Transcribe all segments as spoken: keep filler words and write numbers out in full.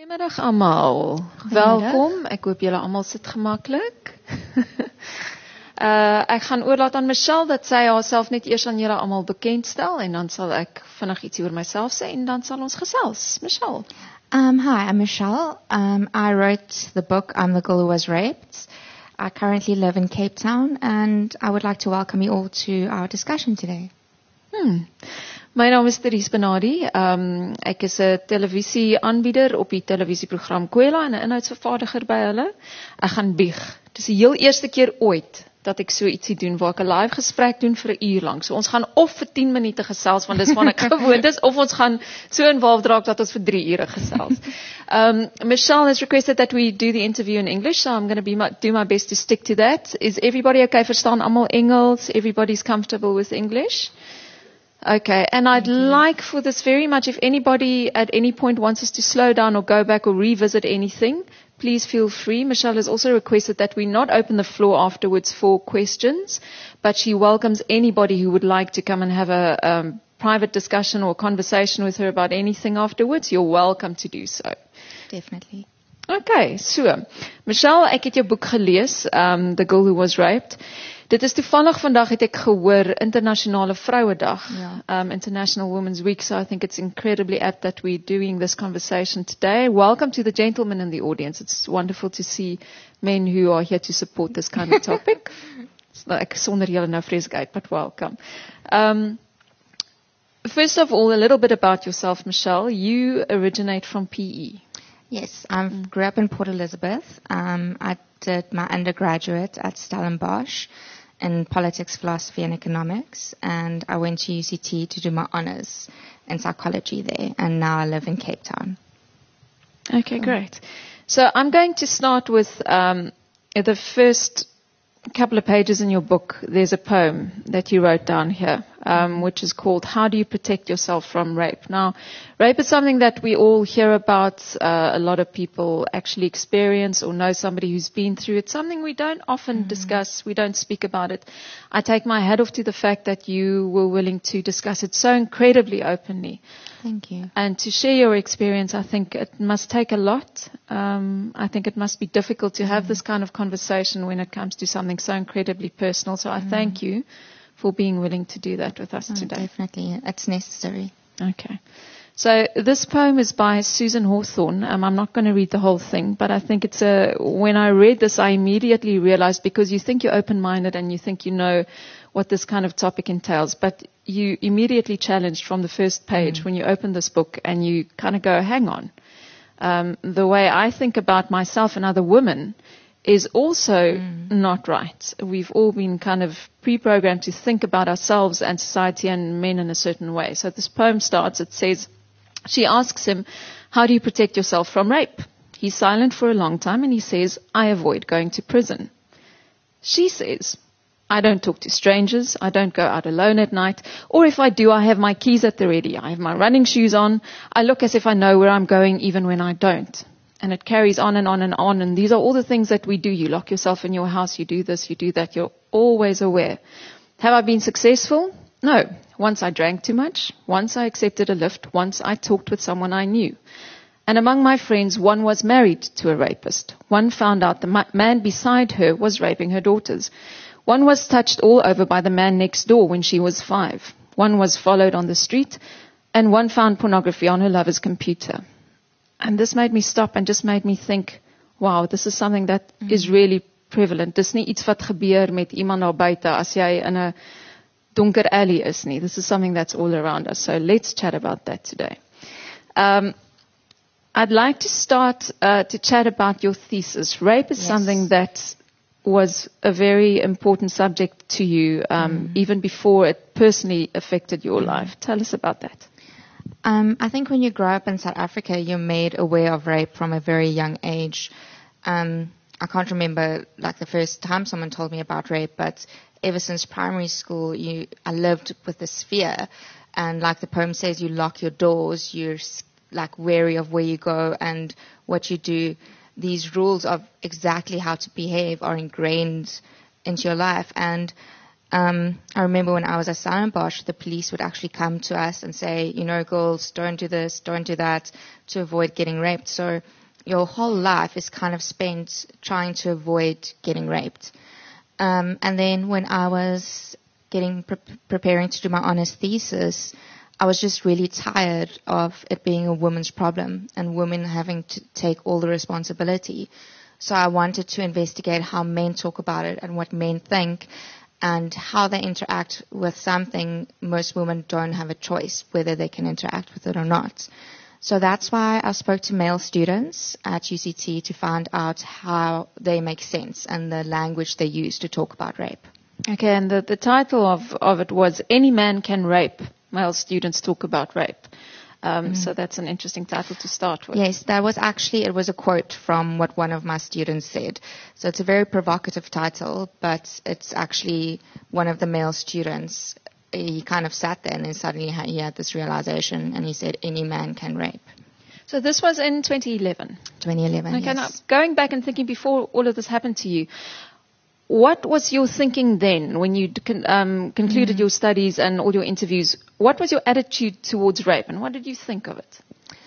Goeiemiddag almal. Welkom. Ek hoop julle almal sit gemaklik. uh, ek gaan oorlaat aan Michelle dat sy haarself net eers aan julle almal bekendstel en dan sal ek vinnig iets oor myself sê en dan sal ons gesels. Michelle. Um, hi, I'm Michelle. Um, I wrote the book I'm the Girl Who Was Raped. I currently live in Cape Town and I would like to welcome you all to our discussion today. Hmm. My naam is Therese Benadi. Um, ek is 'n televisieaanbieder op die televisieprogram Kwela en 'n inhoudsvervaardiger by hulle. Ek gaan bieg. Dis die heel eerste keer ooit dat ek so ietsie doen waar ek 'n live gesprek doen vir 'n uur lank. So ons gaan of vir tien minute gesels want dis van ek gewoond is of ons gaan so involved raak dat ons vir drie ure gesels. Um, Michelle has requested that we do the interview in English, so I'm going to be my, do my best to stick to that. Is everybody okay? Verstaan almal Engels? Everybody's comfortable with English? Okay, and I'd like for this very much, if anybody at any point wants us to slow down or go back or revisit anything, please feel free. Michelle has also requested that we not open the floor afterwards for questions, but she welcomes anybody who would like to come and have a um, private discussion or conversation with her about anything afterwards. You're welcome to do so. Definitely. Okay, so, Michelle, ek het jou boek gelees, um, The Girl Who Was Raped. Dit is toevallig vandag het ek gehoor Internasionale Vrouedag, yeah. um, International Women's Week, so I think it's incredibly apt that we're doing this conversation today. Welcome to the gentlemen in the audience. It's wonderful to see men who are here to support this kind of topic. So, ek sonder julle nou vreeslik uit, but welcome. Um, first of all, a little bit about yourself, Michelle. You originate from P E. Yes, I mm. grew up in Port Elizabeth. Um, I did my undergraduate at Stellenbosch in politics, philosophy, and economics, and I went to U C T to do my honors in psychology there, and now I live in Cape Town. Okay, great. So I'm going to start with um, the first couple of pages in your book. There's a poem that you wrote down here, um, which is called How Do You Protect Yourself from Rape? Now, rape is something that we all hear about. Uh, a lot of people actually experience or know somebody who's been through it. Something we don't often mm-hmm. discuss. We don't speak about it. I take my hat off to the fact that you were willing to discuss it so incredibly openly. Thank you. And to share your experience, I think it must take a lot. Um, I think it must be difficult to have mm. this kind of conversation when it comes to something so incredibly personal. So I mm. thank you for being willing to do that with us oh, today. Definitely. It's necessary. Okay. So this poem is by Susan Hawthorne. Um, I'm not going to read the whole thing, but I think it's a, when I read this, I immediately realized, because you think you're open-minded and you think you know what this kind of topic entails, but you immediately challenged from the first page mm. when you open this book and you kind of go, hang on. Um, the way I think about myself and other women is also mm. not right. We've all been kind of pre-programmed to think about ourselves and society and men in a certain way. So this poem starts, it says, she asks him, how do you protect yourself from rape? He's silent for a long time and he says, I avoid going to prison. She says, I don't talk to strangers. I don't go out alone at night. Or if I do, I have my keys at the ready. I have my running shoes on. I look as if I know where I'm going even when I don't. And it carries on and on and on. And these are all the things that we do. You lock yourself in your house. You do this. You do that. You're always aware. Have I been successful? No. Once I drank too much. Once I accepted a lift. Once I talked with someone I knew. And among my friends, one was married to a rapist. One found out the man beside her was raping her daughters. One was touched all over by the man next door when she was five. One was followed on the street, and one found pornography on her lover's computer. And this made me stop and just made me think, wow, this is something that mm. is really prevalent. Dis nie iets wat gebeur met iemand daar buite as jy in 'n donker alley is nie. This is something that's all around us. So let's chat about that today. Um, I'd like to start uh, to chat about your thesis. Rape is yes. something that was a very important subject to you, um, mm. even before it personally affected your mm. life. Tell us about that. Um, I think when you grow up in South Africa, you're made aware of rape from a very young age. Um, I can't remember like the first time someone told me about rape, but ever since primary school, you I lived with this fear. And like the poem says, you lock your doors, you're like wary of where you go and what you do. These rules of exactly how to behave are ingrained into your life. And Um, I remember when I was at Stellenbosch, the police would actually come to us and say, you know, girls, don't do this, don't do that, to avoid getting raped. So your whole life is kind of spent trying to avoid getting raped. Um, and then when I was getting pre- preparing to do my honors thesis, I was just really tired of it being a woman's problem and women having to take all the responsibility. So I wanted to investigate how men talk about it and what men think and how they interact with something most women don't have a choice, whether they can interact with it or not. So that's why I spoke to male students at U C T to find out how they make sense and the language they use to talk about rape. Okay, and the, the title of, of it was Any Man Can Rape. Male students talk about rape. Um, mm-hmm. So that's an interesting title to start with. Yes, that was actually, it was a quote from what one of my students said. So it's a very provocative title, but it's actually one of the male students. He kind of sat there and then suddenly he had this realization and he said, any man can rape. So this was in twenty eleven? twenty eleven, okay, yes. Now, going back and thinking before all of this happened to you, what was your thinking then when you um, concluded mm. your studies and all your interviews? What was your attitude towards rape and what did you think of it?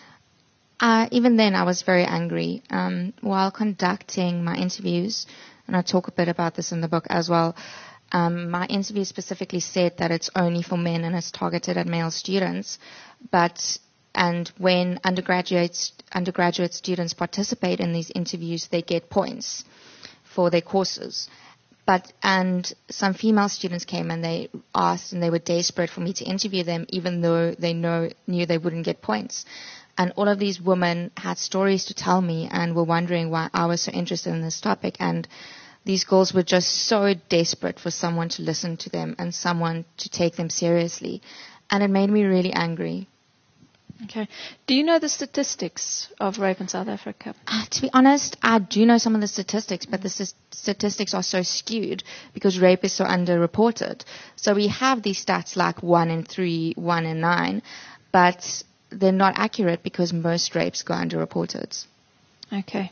Uh, even then I was very angry. Um, while conducting my interviews, and I talk a bit about this in the book as well, um, my interview specifically said that it's only for men and it's targeted at male students. But and when undergraduates, undergraduate students participate in these interviews, they get points for their courses. But, and some female students came and they asked and they were desperate for me to interview them even though they know, knew they wouldn't get points. And all of these women had stories to tell me and were wondering why I was so interested in this topic. And these girls were just so desperate for someone to listen to them and someone to take them seriously. And it made me really angry. Okay. Do you know the statistics of rape in South Africa? Uh, to be honest, I do know some of the statistics, but the st- statistics are so skewed because rape is so underreported. So we have these stats like one in three, one in nine, but they're not accurate because most rapes go underreported. Okay.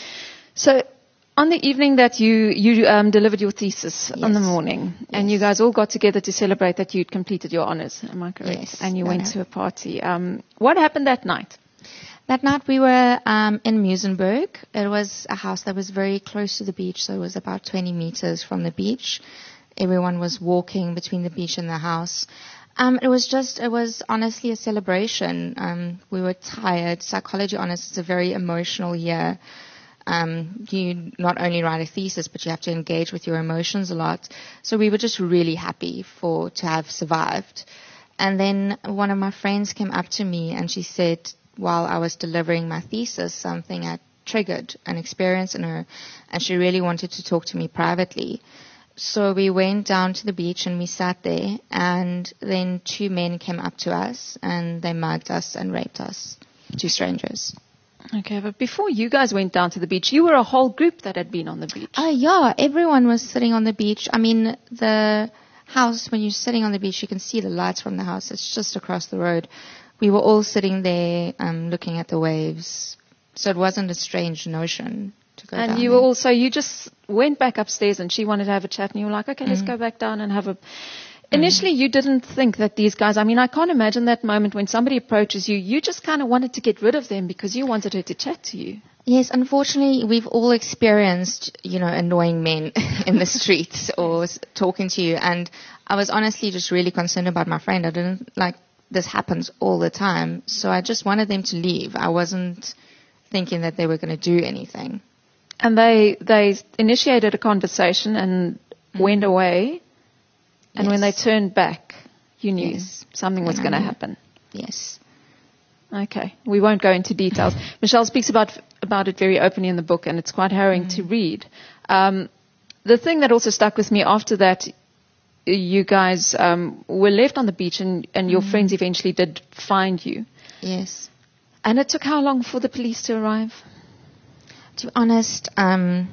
So on the evening that you, you um, delivered your thesis yes. on the morning, yes. and you guys all got together to celebrate that you'd completed your honors, am I correct? Yes. And you no, went no. to a party. Um, what happened that night? That night we were um, in Muizenberg. It was a house that was very close to the beach, so it was about twenty meters from the beach. Everyone was walking between the beach and the house. Um, it was just, it was honestly a celebration. Um, we were tired. Psychology honors is a very emotional year. Um, you not only write a thesis, but you have to engage with your emotions a lot. So we were just really happy for to have survived. And then one of my friends came up to me and she said, while I was delivering my thesis, something had triggered an experience in her, and she really wanted to talk to me privately. So we went down to the beach and we sat there, and then two men came up to us and they mugged us and raped us, two strangers. Okay, but before you guys went down to the beach, you were a whole group that had been on the beach. Oh, uh, yeah. Everyone was sitting on the beach. I mean, the house, when you're sitting on the beach, you can see the lights from the house. It's just across the road. We were all sitting there um, looking at the waves. So it wasn't a strange notion to go and down And you there. were also, you just went back upstairs and she wanted to have a chat and you were like, okay, mm. let's go back down and have a... Initially, you didn't think that these guys, I mean, I can't imagine that moment when somebody approaches you, you just kind of wanted to get rid of them because you wanted her to chat to you. Yes, unfortunately, we've all experienced, you know, annoying men in the streets or s- talking to you. And I was honestly just really concerned about my friend. I didn't, like, this happens all the time. So I just wanted them to leave. I wasn't thinking that they were going to do anything. And they, they initiated a conversation and mm. went away. And yes. when they turned back, you knew yes. something was going to happen. Yes. Okay. We won't go into details. Michelle speaks about about it very openly in the book, and it's quite harrowing mm. to read. Um, the thing that also stuck with me after that, you guys um, were left on the beach, and, and your mm. friends eventually did find you. Yes. And it took how long for the police to arrive? To be honest, um,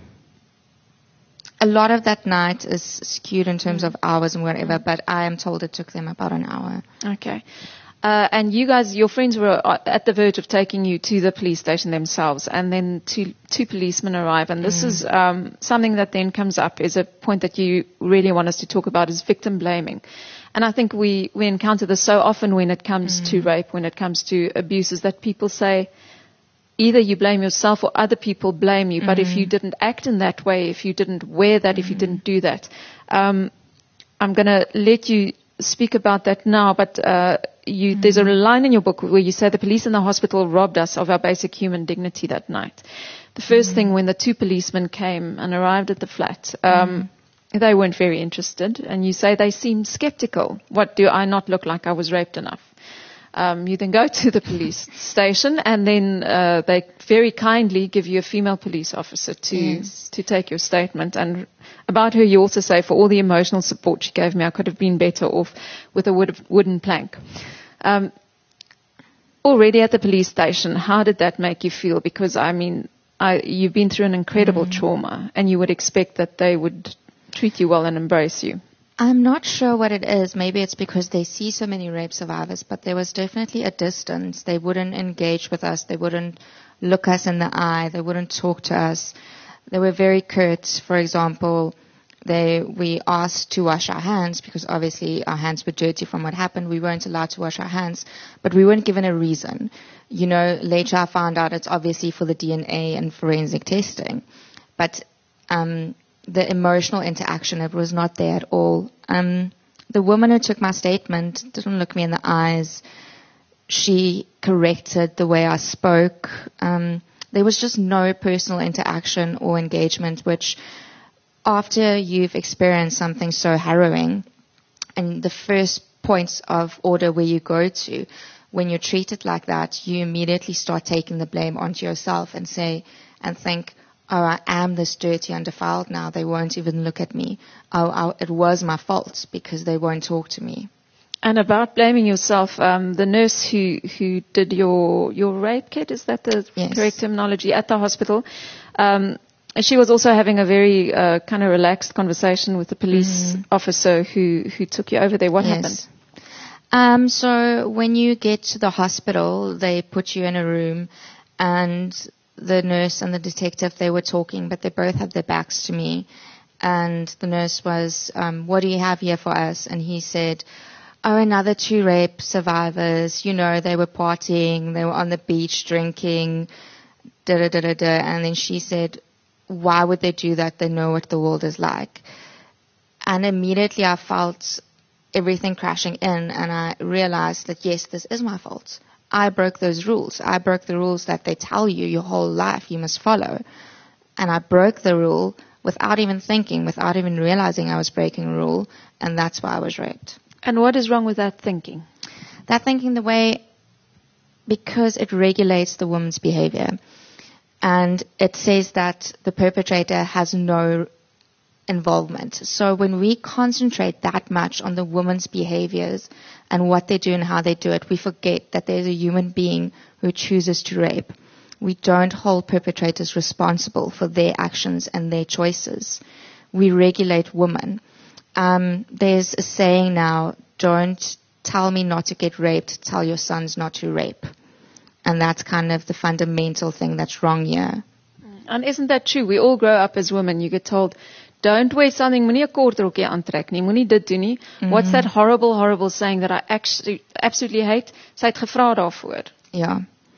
a lot of that night is skewed in terms mm. of hours and whatever, mm. but I am told it took them about an hour. Okay. Uh, and you guys, your friends were at the verge of taking you to the police station themselves, and then two, two policemen arrive. And this mm. is um, something that then comes up, is a point that you really want us to talk about, is victim blaming. And I think we, we encounter this so often when it comes mm. to rape, when it comes to abuses, that people say, either you blame yourself or other people blame you. Mm. But if you didn't act in that way, if you didn't wear that, mm. if you didn't do that, um, I'm going to let you speak about that now. But uh, you, mm. there's a line in your book where you say the police in the hospital robbed us of our basic human dignity that night. The first mm. thing, when the two policemen came and arrived at the flat, um, mm. they weren't very interested. And you say they seemed skeptical. What, do I not look like I was raped enough? Um, you then go to the police station, and then uh, they very kindly give you a female police officer to yes. to take your statement. And about her, you also say, for all the emotional support she gave me, I could have been better off with a wood, wooden plank. Um, already at the police station, how did that make you feel? Because, I mean, I, you've been through an incredible mm. trauma, and you would expect that they would treat you well and embrace you. I'm not sure what it is. Maybe it's because they see so many rape survivors, but there was definitely a distance. They wouldn't engage with us. They wouldn't look us in the eye. They wouldn't talk to us. They were very curt. For example, they we asked to wash our hands because obviously our hands were dirty from what happened. We weren't allowed to wash our hands, but we weren't given a reason. You know, later I found out it's obviously for the D N A and forensic testing. But um the emotional interaction, it was not there at all. Um, the woman who took my statement didn't look me in the eyes. She corrected the way I spoke. Um, there was just no personal interaction or engagement, which after you've experienced something so harrowing, and the first points of order where you go to, when you're treated like that, you immediately start taking the blame onto yourself and say, and think, oh, I am this dirty and defiled now. They won't even look at me. Oh, oh, it was my fault because they won't talk to me. And about blaming yourself, um, the nurse who, who did your your rape kit, is that the yes. correct terminology, at the hospital, um, she was also having a very uh, kind of relaxed conversation with the police mm-hmm. officer who, who took you over there. What yes. happened? Um, so when you get to the hospital, they put you in a room, and the nurse and the detective, they were talking, but they both had their backs to me. And the nurse was, um, what do you have here for us? And he said, oh, another two rape survivors. You know, they were partying, they were on the beach drinking, da da da da da. And then she said, why would they do that? They know what the world is like. And immediately I felt everything crashing in, and I realized that, yes, this is my fault. I broke those rules. I broke the rules that they tell you your whole life you must follow. And I broke the rule without even thinking, without even realizing I was breaking a rule, and that's why I was raped. And what is wrong with that thinking? That thinking the way, because it regulates the woman's behavior. And it says that the perpetrator has no involvement. So when we concentrate that much on the woman's behaviors and what they do and how they do it, we forget that there's a human being who chooses to rape. We don't hold perpetrators responsible for their actions and their choices. We regulate women. Um, there's a saying now, don't tell me not to get raped, tell your sons not to rape. And that's kind of the fundamental thing that's wrong here. And isn't that true? We all grow up as women. You get told, don't wear something, moenie 'n kort rokkie aantrek nie, moenie dit doen nie. Mm-hmm. What's that horrible, horrible saying that I actually absolutely hate? Sy het gevra daarvoor. Yeah.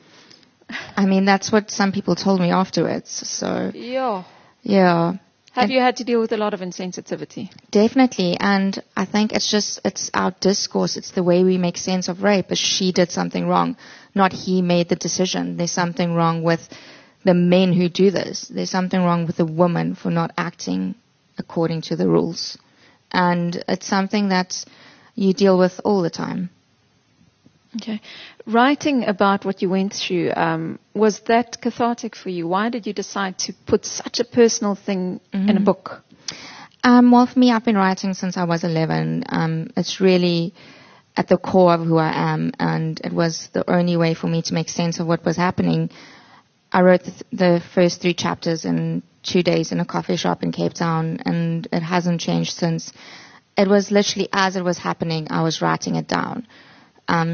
I mean, that's what some people told me afterwards. So, yeah. Yeah. Have and you had to deal with a lot of insensitivity? Definitely. And I think it's just, it's our discourse. It's the way we make sense of rape. Is she did something wrong, not he made the decision. There's something wrong with the men who do this. There's something wrong with the woman for not acting according to the rules. And it's something that you deal with all the time. Okay. Writing about what you went through, um, was that cathartic for you? Why did you decide to put such a personal thing mm-hmm. in a book? Um, well, for me, I've been writing since I was eleven. Um, it's really at the core of who I am, and it was the only way for me to make sense of what was happening. I wrote the, the first three chapters in two days in a coffee shop in Cape Town, and it hasn't changed since. It was literally as it was happening, I was writing it down. Um,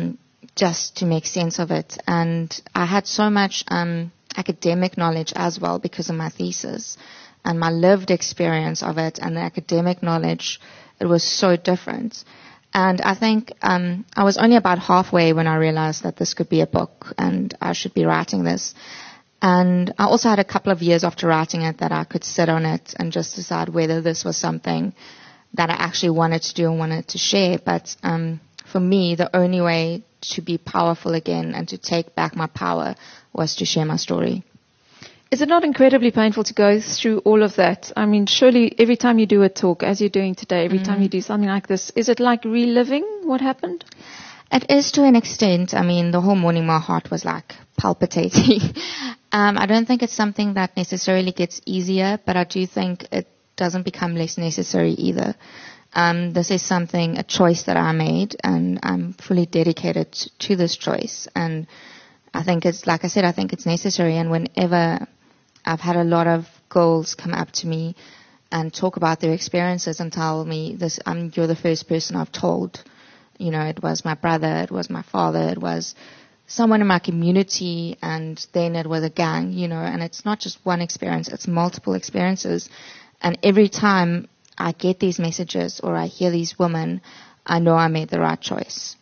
just to make sense of it. And I had so much um, academic knowledge as well because of my thesis and my lived experience of it, and the academic knowledge, it was so different. And I think um, I was only about halfway when I realized that this could be a book and I should be writing this. And I also had a couple of years after writing it that I could sit on it and just decide whether this was something that I actually wanted to do and wanted to share. But um, for me, the only way to be powerful again and to take back my power was to share my story. Is it not incredibly painful to go through all of that? I mean, surely every time you do a talk, as you're doing today, every mm. time you do something like this, is it like reliving what happened? It is to an extent. I mean, the whole morning my heart was like palpitating. um, I don't think it's something that necessarily gets easier, but I do think it doesn't become less necessary either. Um, this is something, a choice that I made, and I'm fully dedicated to this choice. And I think it's, like I said, I think it's necessary. And whenever I've had a lot of girls come up to me and talk about their experiences and tell me this, um, you're the first person I've told. You know, it was my brother, it was my father, it was someone in my community, and then it was a gang, you know, and it's not just one experience, it's multiple experiences. And every time I get these messages or I hear these women, I know I made the right choice.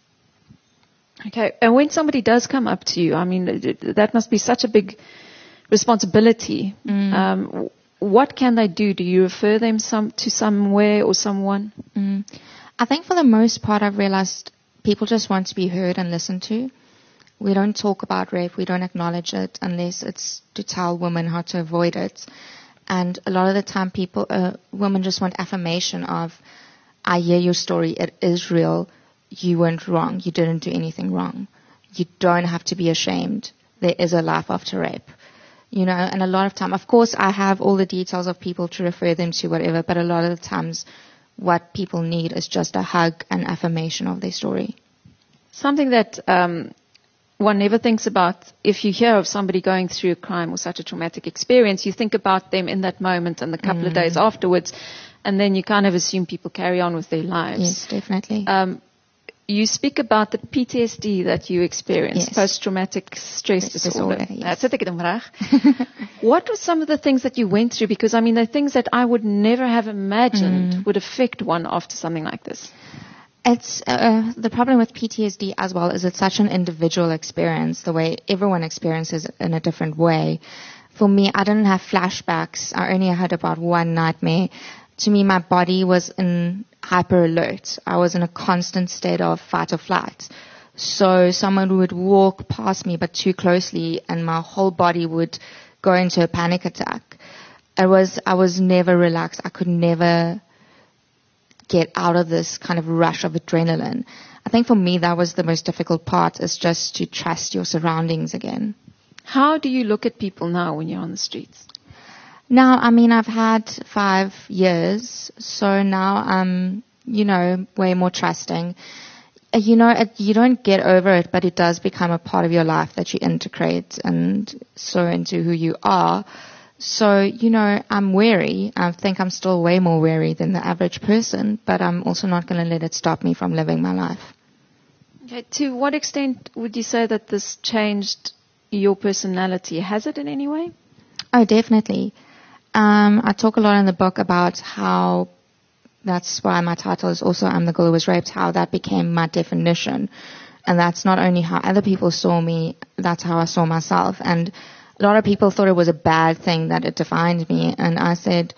Okay, and when somebody does come up to you, I mean, that must be such a big responsibility. Mm. Um, what can they do? Do you refer them some to somewhere or someone? Mm. I think for the most part, I've realized people just want to be heard and listened to. We don't talk about rape. We don't acknowledge it unless it's to tell women how to avoid it. And a lot of the time, people, uh, women just want affirmation of, I hear your story. It is real. You weren't wrong. You didn't do anything wrong. You don't have to be ashamed. There is a life after rape. You know, and a lot of time, of course, I have all the details of people to refer them to, whatever, but a lot of the times, what people need is just a hug and affirmation of their story. Something that um, one never thinks about, if you hear of somebody going through a crime or such a traumatic experience, you think about them in that moment and the couple mm. of days afterwards, and then you kind of assume people carry on with their lives. Yes, definitely. Um, you speak about the P T S D that you experienced, yes. post-traumatic stress Stress disorder. disorder yes. What were some of the things that you went through? Because, I mean, they're things that I would never have imagined mm. would affect one after something like this. It's uh, the problem with P T S D as well is it's such an individual experience, the way everyone experiences it in a different way. For me, I didn't have flashbacks. I only had about one nightmare. To me, my body was in hyper alert. I was in a constant state of fight or flight. So someone would walk past me but too closely and my whole body would go into a panic attack. It was, I was never relaxed. I could never get out of this kind of rush of adrenaline. I think for me that was the most difficult part, is just to trust your surroundings again. How do you look at people now when you're on the streets? Now, I mean, I've had five years, so now I'm, you know, way more trusting. You know, it, you don't get over it, but it does become a part of your life that you integrate and so into who you are. So, you know, I'm wary. I think I'm still way more wary than the average person, but I'm also not going to let it stop me from living my life. Okay. To what extent would you say that this changed your personality? Has it in any way? Oh, definitely. Um, I talk a lot in the book about how, that's why my title is also I'm the Girl Who Was Raped, how that became my definition. And that's not only how other people saw me, that's how I saw myself. And a lot of people thought it was a bad thing that it defined me. And I said,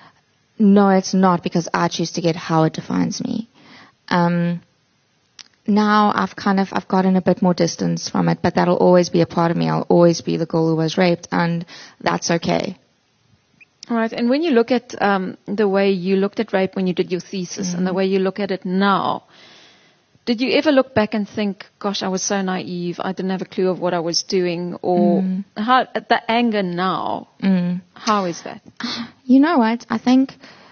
no, it's not, because I choose to get how it defines me. Um, now I've kind of, I've gotten a bit more distance from it, but that'll always be a part of me. I'll always be the girl who was raped, and that's okay. All right. And when you look at um, the way you looked at rape when you did your thesis mm-hmm. and the way you look at it now, did you ever look back and think, gosh, I was so naive, I didn't have a clue of what I was doing? Or mm. how, the anger now, mm. how is that? You know what? I think,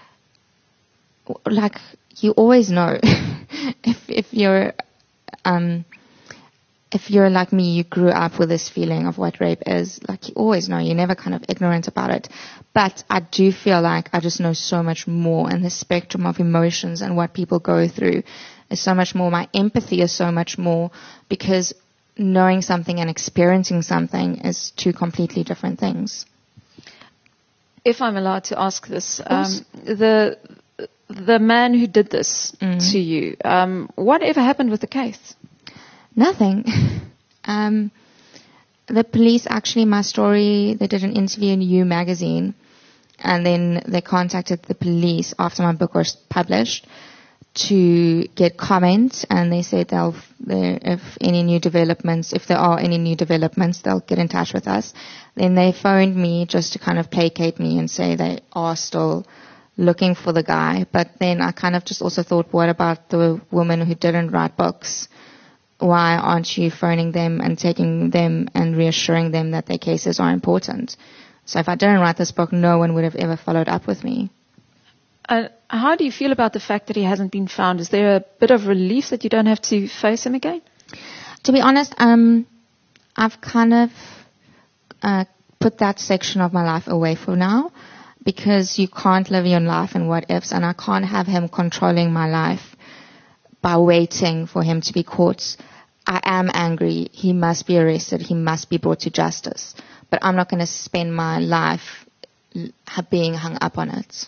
like, you always know if if you're um if you're like me, you grew up with this feeling of what rape is. Like, you always know. You're never kind of ignorant about it. But I do feel like I just know so much more in the spectrum of emotions and what people go through. is so much more. My empathy is so much more, because knowing something and experiencing something is two completely different things. If I'm allowed to ask this, um, the the man who did this mm. to you, um, whatever happened with the case? Nothing. um, the police, actually, my story, they did an interview in You magazine, and then they contacted the police after my book was published to get comments, and they said they'll, if any new developments, if there are any new developments, they'll get in touch with us. Then they phoned me just to kind of placate me and say they are still looking for the guy. But then I kind of just also thought, what about the woman who didn't write books? Why aren't you phoning them and taking them and reassuring them that their cases are important? So if I didn't write this book, no one would have ever followed up with me. Uh, how do you feel about the fact that he hasn't been found? Is there a bit of relief that you don't have to face him again? To be honest, um, I've kind of uh, put that section of my life away for now, because you can't live your life in what ifs, and I can't have him controlling my life by waiting for him to be caught. I am angry. He must be arrested. He must be brought to justice. But I'm not going to spend my life being hung up on it.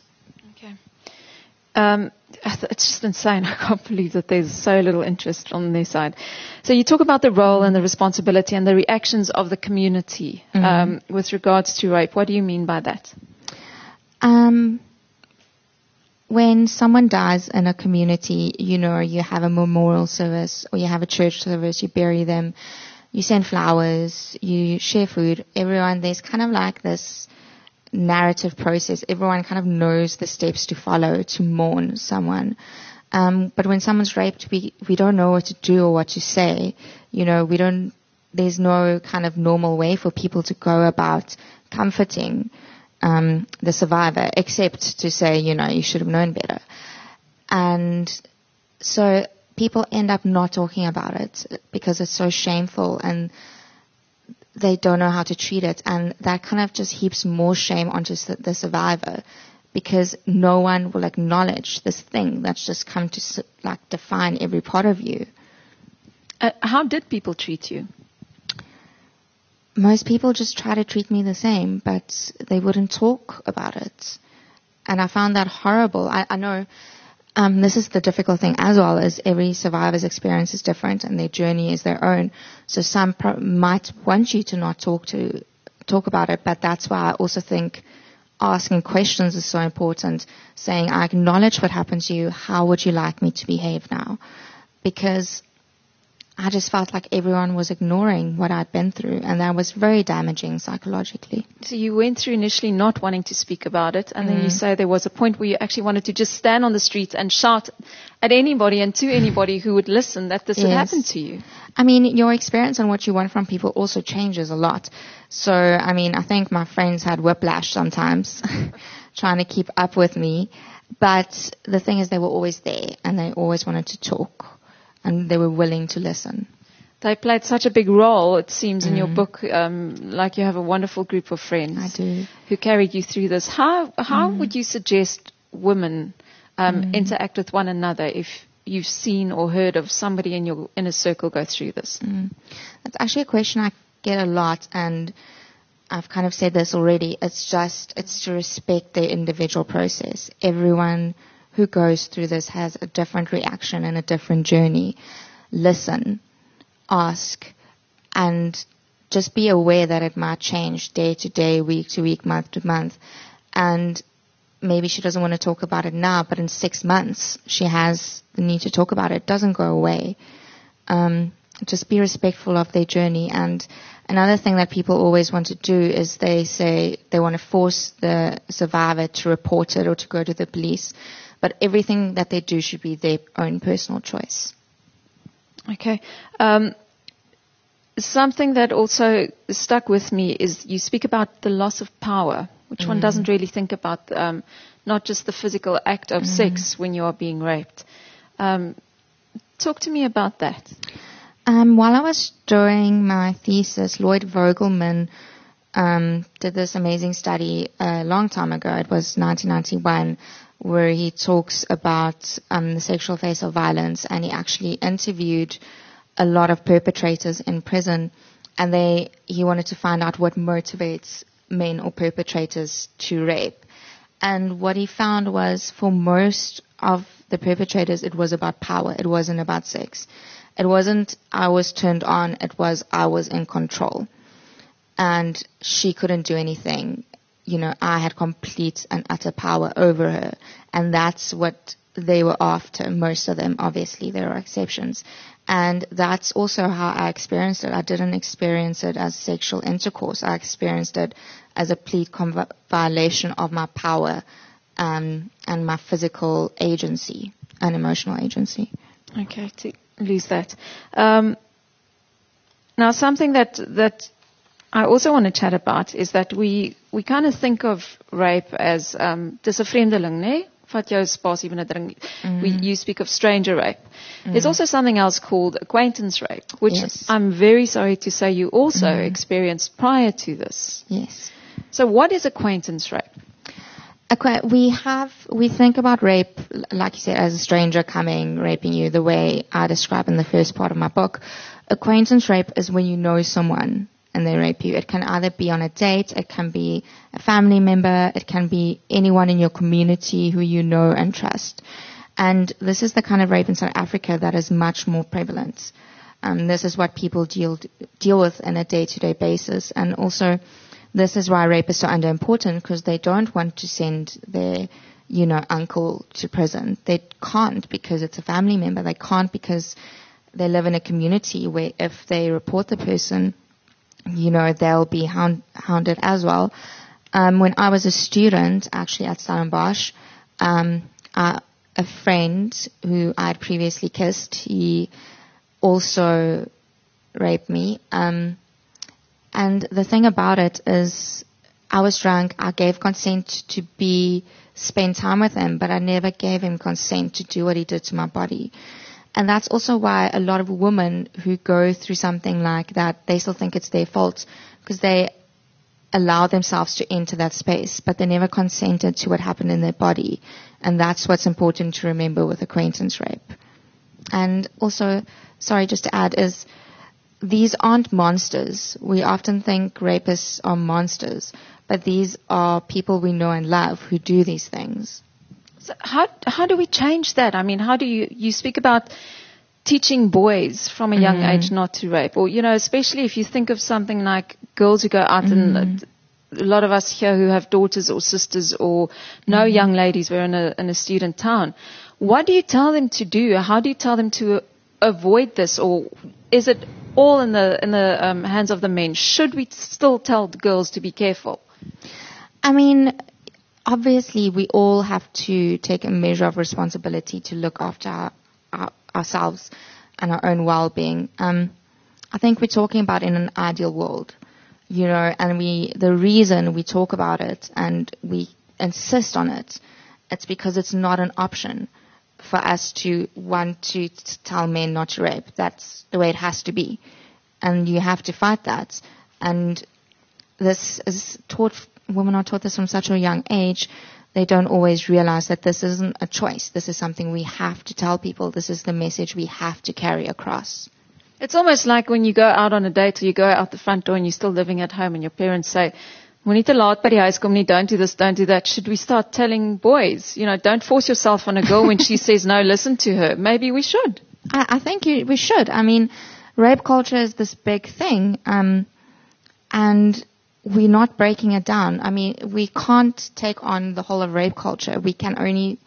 Um, it's just insane. I can't believe that there's so little interest on their side. So you talk about the role and the responsibility and the reactions of the community mm-hmm. um, with regards to rape. What do you mean by that? Um, when someone dies in a community, you know, you have a memorial service or you have a church service, you bury them, you send flowers, you share food. Everyone, there's kind of like this narrative process. Everyone kind of knows the steps to follow to mourn someone. Um, but when someone's raped, we, we don't know what to do or what to say. You know, we don't, there's no kind of normal way for people to go about comforting um, the survivor, except to say, you know, you should have known better. And so people end up not talking about it because it's so shameful, and they don't know how to treat it, and that kind of just heaps more shame onto the survivor, because no one will acknowledge this thing that's just come to like define every part of you. Uh, how did people treat you? Most people just try to treat me the same, but they wouldn't talk about it, and I found that horrible. I, I know Um, this is the difficult thing as well, is every survivor's experience is different and their journey is their own. So some pro- might want you to not talk to talk about it, but that's why I also think asking questions is so important. Saying, I acknowledge what happened to you. How would you like me to behave now? Because I just felt like everyone was ignoring what I'd been through, and that was very damaging psychologically. So you went through initially not wanting to speak about it, and mm. then you say there was a point where you actually wanted to just stand on the street and shout at anybody and to anybody who would listen that this yes. had happened to you. I mean, your experience and what you want from people also changes a lot. So, I mean, I think my friends had whiplash sometimes trying to keep up with me. But the thing is, they were always there, and they always wanted to talk. And they were willing to listen. They played such a big role, it seems, mm. in your book. Um, like you have a wonderful group of friends. I do. Who carried you through this. How how mm. would you suggest women um, mm. interact with one another if you've seen or heard of somebody in your inner circle go through this? Mm. That's actually a question I get a lot, and I've kind of said this already. It's just it's to respect their individual process. Everyone who goes through this has a different reaction and a different journey. Listen, ask, and just be aware that it might change day to day, week to week, month to month. And maybe she doesn't want to talk about it now, but in six months she has the need to talk about it. It doesn't go away. Um, just be respectful of their journey. And another thing that people always want to do is they say they want to force the survivor to report it or to go to the police. But everything that they do should be their own personal choice. Okay. Um, something that also stuck with me is you speak about the loss of power, which mm. one doesn't really think about, um, not just the physical act of mm. sex when you are being raped. Um, talk to me about that. Um, while I was doing my thesis, Lloyd Vogelman um, did this amazing study a long time ago. It was nineteen ninety-one, where he talks about um, the sexual face of violence, and he actually interviewed a lot of perpetrators in prison, and they he wanted to find out what motivates men or perpetrators to rape. And what he found was, for most of the perpetrators, it was about power. It wasn't about sex. It wasn't I was turned on. It was I was in control. And she couldn't do anything. You know, I had complete and utter power over her. And that's what they were after, most of them. Obviously, there are exceptions. And that's also how I experienced it. I didn't experience it as sexual intercourse. I experienced it as a complete conv- violation of my power um, and my physical agency and emotional agency. Okay, to lose that. Um, now, something that that I also want to chat about is that we we kind of think of rape as um, dis 'n vreemdeling, né? Vat jou spasie binne dring. We you speak of stranger rape. Mm. There's also something else called acquaintance rape, which yes. I'm very sorry to say you also mm. experienced prior to this. Yes. So what is acquaintance rape? Okay, we have, we think about rape, like you said, as a stranger coming, raping you, the way I describe in the first part of my book. Acquaintance rape is when you know someone and they rape you. It can either be on a date, it can be a family member, it can be anyone in your community who you know and trust. And this is the kind of rape in South Africa that is much more prevalent. Um, this is what people deal deal with on a day-to-day basis. And also, this is why rape is so underimportant, because they don't want to send their, you know, uncle to prison. They can't because it's a family member. They can't because they live in a community where if they report the person, you know, they'll be hound, hounded as well. Um, when I was a student, actually at Stellenbosch, um, uh, a friend who I had previously kissed, he also raped me. Um, and the thing about it is, I was drunk. I gave consent to be spend time with him, but I never gave him consent to do what he did to my body. And that's also why a lot of women who go through something like that, they still think it's their fault because they allow themselves to enter that space, but they never consented to what happened in their body. And that's what's important to remember with acquaintance rape. And also, sorry, just to add, is these aren't monsters. We often think rapists are monsters, but these are people we know and love who do these things. So how how do we change that? I mean, how do you, you speak about teaching boys from a young mm-hmm. age not to rape, or, you know, especially if you think of something like girls who go out mm-hmm. and a lot of us here who have daughters or sisters or know mm-hmm. young ladies, we're in a, in a student town. What do you tell them to do? How do you tell them to avoid this, or is it all in the in the um, hands of the men? Should we still tell the girls to be careful? I mean, obviously, we all have to take a measure of responsibility to look after our, our, ourselves and our own well-being. Um, I think we're talking about in an ideal world, you know, and we the reason we talk about it and we insist on it, it's because it's not an option for us to want to tell men not to rape. That's the way it has to be. And you have to fight that. And this is taught, women are taught this from such a young age. They don't always realize that this isn't a choice. This is something we have to tell people. This is the message we have to carry across. It's almost like when you go out on a date or you go out the front door and you're still living at home and your parents say, "Moenie te laat by die huis kom nie, don't do this, don't do that." Should we start telling boys, you know, don't force yourself on a girl when she says no, listen to her? Maybe we should. I, I think you, we should. I mean, rape culture is this big thing, um, and we're not breaking it down. I mean, we can't take on the whole of rape culture. We can only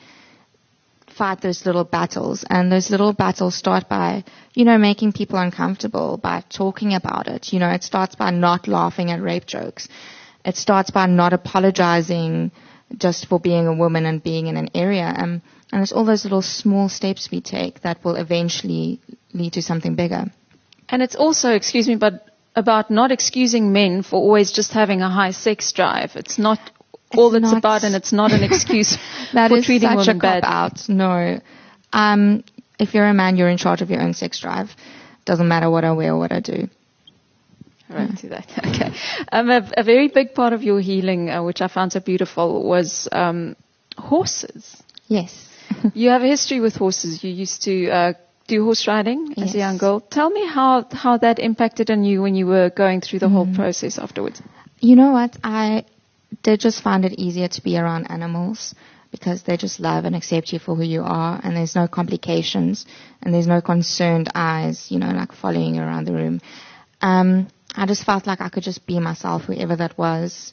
fight those little battles, and those little battles start by, you know, making people uncomfortable, by talking about it. You know, it starts by not laughing at rape jokes. It starts by not apologizing just for being a woman and being in an area. Um, and it's all those little small steps we take that will eventually lead to something bigger. And it's also, excuse me, but about not excusing men for always just having a high sex drive. It's not it's all it's about, and it's not an excuse that for is treating such women a bad. Out. No. Um, if you're a man, you're in charge of your own sex drive. Doesn't matter what I wear or what I do. Right to that. Okay. Um, a, a very big part of your healing, uh, which I found so beautiful, was um, horses. Yes. You have a history with horses. You used to uh, do horse riding as Yes. a young girl. Tell me how, how that impacted on you when you were going through the Mm. whole process afterwards. You know what? I did just find it easier to be around animals because they just love and accept you for who you are, and there's no complications, and there's no concerned eyes, you know, like following you around the room. Um, I just felt like I could just be myself, whoever that was,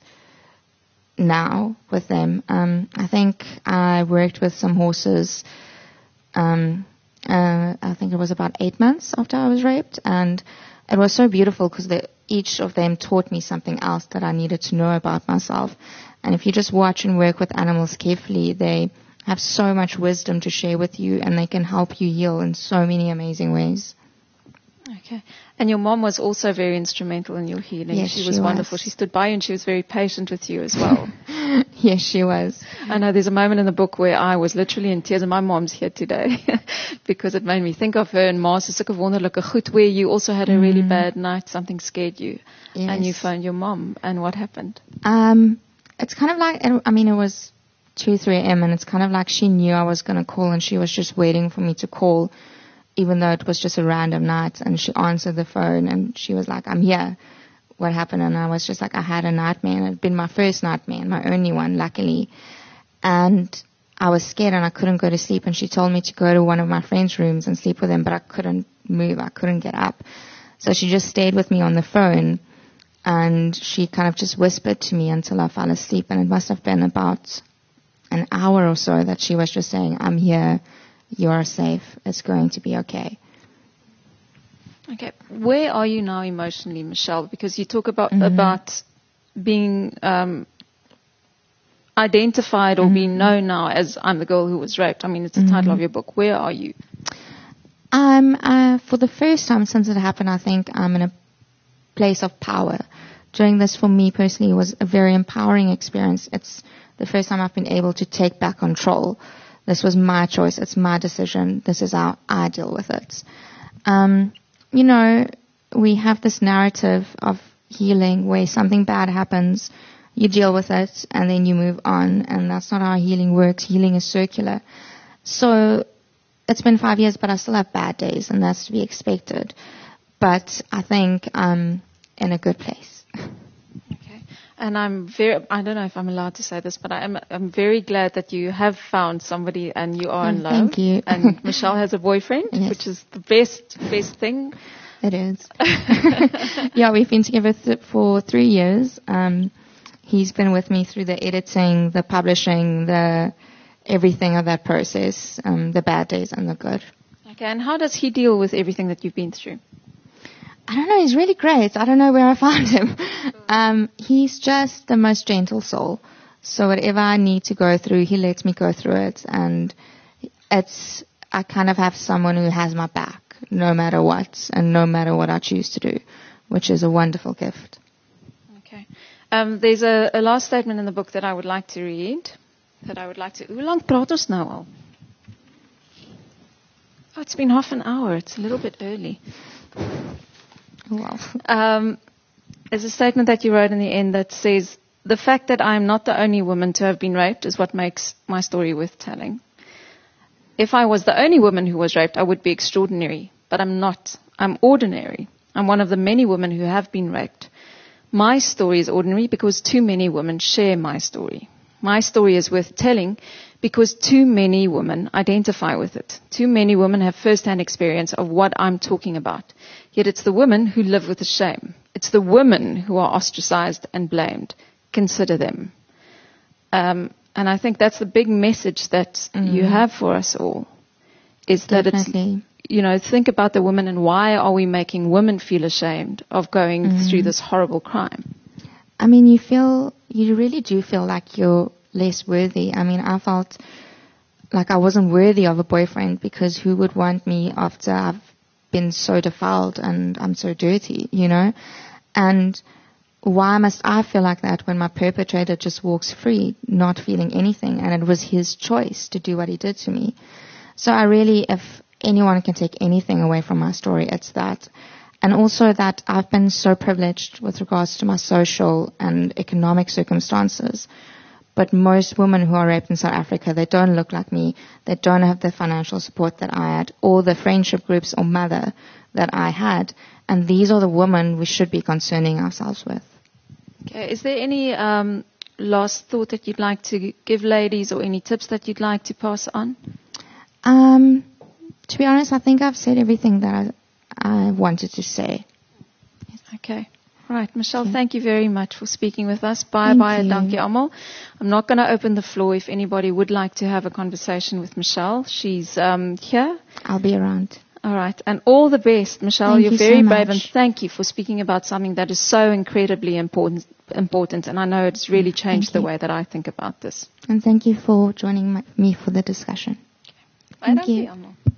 now with them. Um, I think I worked with some horses. Um, uh, I think it was about eight months after I was raped, and it was so beautiful because each of them taught me something else that I needed to know about myself. And if you just watch and work with animals carefully, they have so much wisdom to share with you, and they can help you heal in so many amazing ways. Okay. And your mom was also very instrumental in your healing. Yes, she was she wonderful. was. She stood by you and she was very patient with you as well. Yes, she was. I know there's a moment in the book where I was literally in tears, and my mom's here today because it made me think of her and Ma's sulke wonderlike goed, where you also had a really Mm. bad night, something scared you, Yes. and you phoned your mom, and what happened? Um, it's kind of like, I mean, it was two, three a.m. and it's kind of like she knew I was going to call, and she was just waiting for me to call, even though it was just a random night. And she answered the phone and she was like, I'm here. What happened? And I was just like, I had a nightmare, and it had been my first nightmare, my only one, luckily. And I was scared and I couldn't go to sleep, and she told me to go to one of my friends' rooms and sleep with them, but I couldn't move. I couldn't get up. So she just stayed with me on the phone, and she kind of just whispered to me until I fell asleep. And it must have been about an hour or so that she was just saying, I'm here. You are safe. It's going to be okay. Okay. Where are you now emotionally, Michelle? Because you talk about, Mm-hmm. about being um, identified or Mm-hmm. being known now as I'm the girl who was raped. I mean, it's the Mm-hmm. title of your book. Where are you? Um, uh, for the first time since it happened, I think I'm in a place of power. Doing this for me personally was a very empowering experience. It's the first time I've been able to take back control. This was my choice. It's my decision. This is how I deal with it. Um, you know, we have this narrative of healing where something bad happens, you deal with it, and then you move on. And that's not how healing works. Healing is circular. So it's been five years, but I still have bad days, and that's to be expected. But I think I'm in a good place. Okay. And I'm very, I don't know if I'm allowed to say this, but I'm, I'm very glad that you have found somebody and you are in Oh, love. thank you. And Michelle has a boyfriend, Yes. which is the best, best thing. It is. Yeah, we've been together th- for three years. Um, he's been with me through the editing, the publishing, the everything of that process, um, the bad days and the good. Okay. And how does he deal with everything that you've been through? I don't know. He's really great. I don't know where I found him. Um, he's just the most gentle soul. So whatever I need to go through, he lets me go through it. And it's, I kind of have someone who has my back no matter what and no matter what I choose to do, which is a wonderful gift. Okay. Um, there's a, a last statement in the book that I would like to read. That I would like to. Hoe lang praat ons nou al? Oh, it's been half an hour. It's a little bit early. Wow. Um, there's a statement that you wrote in the end that says, the fact that I am not the only woman to have been raped is what makes my story worth telling. If I was the only woman who was raped, I would be extraordinary. But I'm not. I'm ordinary. I'm one of the many women who have been raped. My story is ordinary because too many women share my story. My story is worth telling because too many women identify with it. Too many women have first-hand experience of what I'm talking about. Yet it's the women who live with the shame. It's the women who are ostracized and blamed. Consider them. Um, and I think that's the big message that Mm. you have for us all, is that Definitely. it's, you know, think about the women and why are we making women feel ashamed of going Mm. through this horrible crime? I mean, you feel, you really do feel like you're less worthy. I mean, I felt like I wasn't worthy of a boyfriend because who would want me after I've been so defiled and I'm so dirty, you know? And why must I feel like that when my perpetrator just walks free, not feeling anything? And it was his choice to do what he did to me. So I really, if anyone can take anything away from my story, it's that. and also that I've been so privileged with regards to my social and economic circumstances. But most women who are raped in South Africa, they don't look like me. They don't have the financial support that I had, or the friendship groups or mother that I had. And these are the women we should be concerning ourselves with. Okay. Is there any um, last thought that you'd like to give ladies, or any tips that you'd like to pass on? Um, to be honest, I think I've said everything that I, I wanted to say. Okay. Right, Michelle, Okay. Thank you very much for speaking with us. Bye-bye, dankie almal. I'm not going to open the floor if anybody would like to have a conversation with Michelle. She's um, here. I'll be around. All right, and all the best, Michelle. Thank You're you very so brave, much. and thank you for speaking about something that is so incredibly important, important and I know it's really changed the you. way that I think about this. And thank you for joining my, me for the discussion. Bye, Thank you. dankie almal.